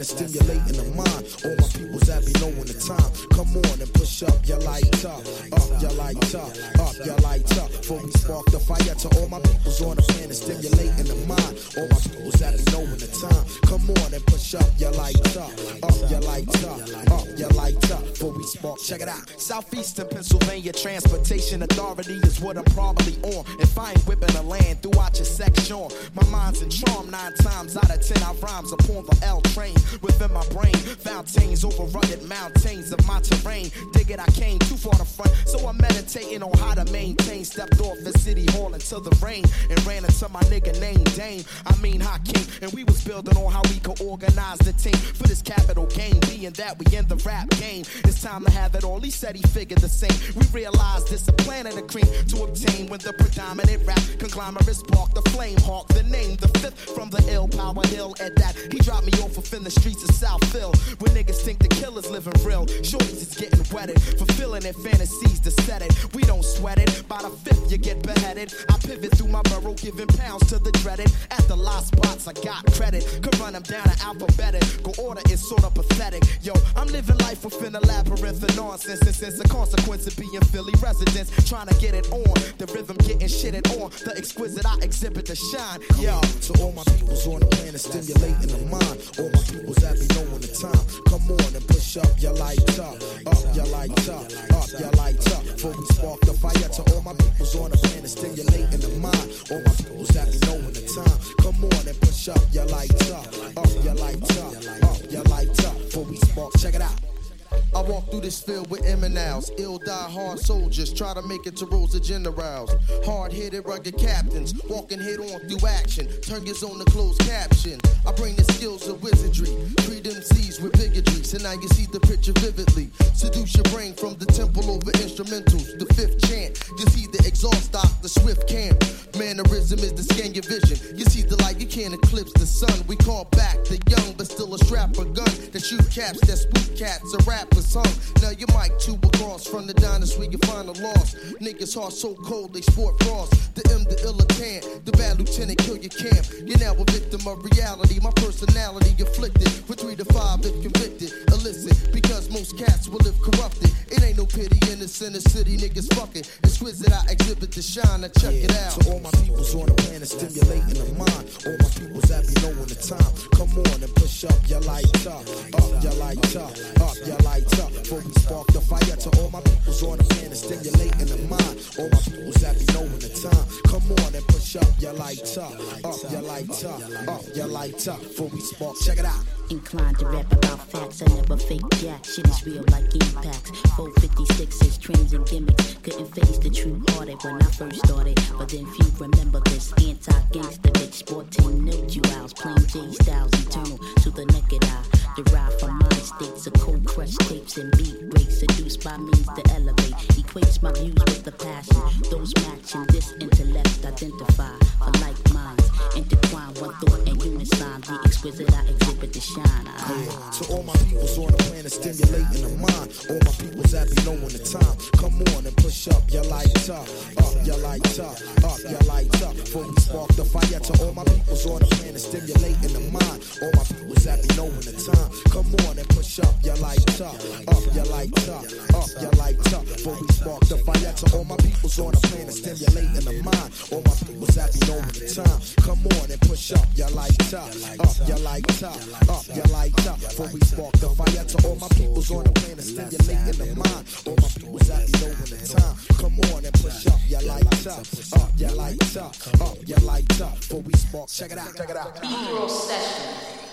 and stimulating the mind. All my peoples that be knowing the time. Come on and push up your light up your light up your light up. Before we spark the fire to all my peoples on the planet, stimulating the mind. All my peoples that be knowing the time. Come on and push up your light up your light up your light up. Before we spark, check it out. Southeastern Pennsylvania Transportation Authority is what I'm probably on. If I ain't whipping the land throughout your section, my mind's in charm 9 times out of 10. I rhymes upon the L train within my brain. Fountains over rugged mountains of my terrain. Dig it, I came too far to front, so I'm meditating on how to maintain. Stepped off the city hall into the rain and ran into my nigga named Dame. I mean Hakeem, and we was building on how we could organize the team for this capital game. Being that we in the rap game, it's time to have it all. He said he figured the same. We realized this a plan of the cream to obtain when the predominant rap conglomerate sparked the flame hawk. The name, the fifth from the ill power hill. At that, he dropped me off within the streets of Southville, where niggas think the killer's living real. Shorties is getting wetted, fulfilling their fantasies to set it. We don't sweat it. By the fifth, you get beheaded. I pivot through my borough, giving pounds to the dreaded. At the lost spots, I got credit. Could run them down in alphabetical order is sort of pathetic. Yo, I'm living life within a labyrinth of nonsense. And since the consequence of being Philly residents, trying to get it on. The rhythm getting shitted on. The exquisite I exhibit to shine. Yo, to all my peoples on the planet, stimulating the mind. All my peoples that be knowing the time. Come on and push up your light up your light up your light up. Before we spark the fire to all my peoples on the planet, stimulating the mind. All my peoples that be knowing the time. Come on and push up your light up your light up your light up. Before we spark, check it out. I walk through this field with M&Ls, ill die-hard soldiers, try to make it to rows of generals. Hard-headed, rugged captains, walking head-on through action, turn your zone to closed caption. I bring the skills of wizardry, treat MCs with bigotry, so now you see the picture vividly. Seduce your brain from the temple over instrumentals, the fifth chant. You see the exhaust stock, the swift camp. Mannerism is to scan your vision. You see the light, you can't eclipse the sun. We call back the young, but still a strap or gun that shoot caps, that spook cats, a rapper's hung. Now your mic tube across from the diners where you find the lost. Niggas heart so cold they sport frost. The M, the illitant, the bad lieutenant kill your camp. You're now a victim of reality. My personality afflicted for 3 to 5 if convicted. Illicit because most cats will live corrupted. It ain't no pity in the center city, niggas fucking. Exquisite, I exhibit the shine. Now check it out. To all my peoples on the planet, stimulating the mind. All my peoples that be knowing the time. Come on and push up your light up your light up your light up. Before we spark the fire to all my peoples on the planet, stimulating the mind. All my peoples that be knowing the time. Come on and push up your light up your light up your light up. Before we spark, check it out. Inclined to rap about facts, I never fake jack. Shit is real like impacts. 456s, trends and gimmicks. Couldn't face the true hearted when I first started. But then few remember this anti-gangster bitch. Sporting no jewels, plain J styles, eternal to the naked eye. Derived from mind states of cold crushed tapes and beat breaks. Seduced by means to elevate. Equates my views with the passion. Those matching this intellect identify for like minds. Intertwine one thought and unison. The exquisite I exhibit the shine. To all my peoples on the planet, stimulating the mind. All my peoples that be knowing the time. Come on and push up your light up your light up your light up. Before we spark the fire to all my peoples on the planet, stimulating the mind. All my peoples that be knowing the time. Come on and push up your light up your light up your light up. Before we spark the fire to all my peoples on the planet, stimulating the mind. All my peoples that be knowing the time. Come on and push up your light up your light up your light up. Before we spark the fire to all my peoples on the planet, stimulating the mind. All my peoples that be knowing the time. Come on and push up your light up your light up your light up. Before we spark, check it out. B-roll session.